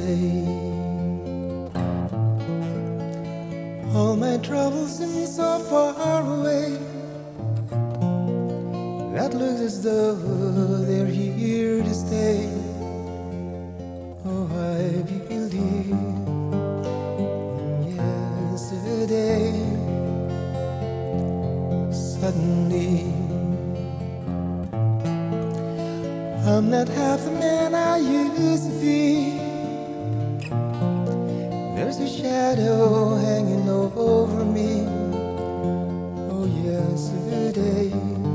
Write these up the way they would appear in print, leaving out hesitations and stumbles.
yesterday. All my troubles seem so far away. That looks as though they're here to stay. Oh, I believe yesterday. Suddenly, I'm not half the man I used to be. There's a shadow hanging over me. Oh, yesterday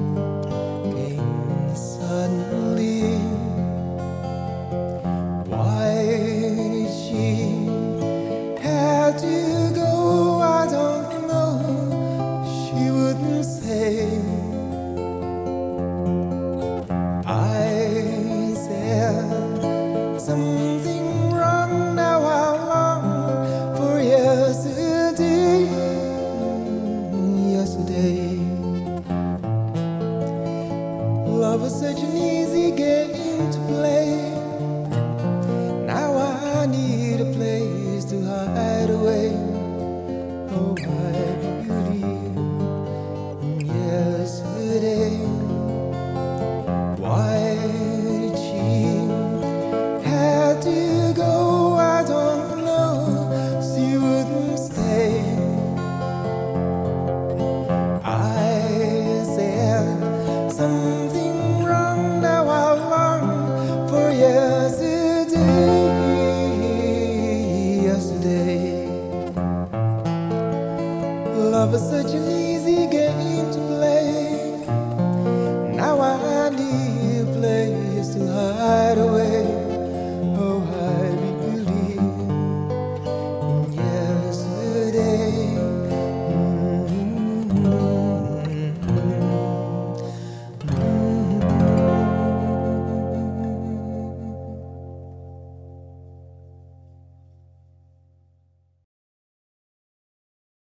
came suddenly. Why did she have to go? I don't know. She wouldn't say. I said something wrong. Now I long for yesterday. Yesterday, love was such an easy game to play.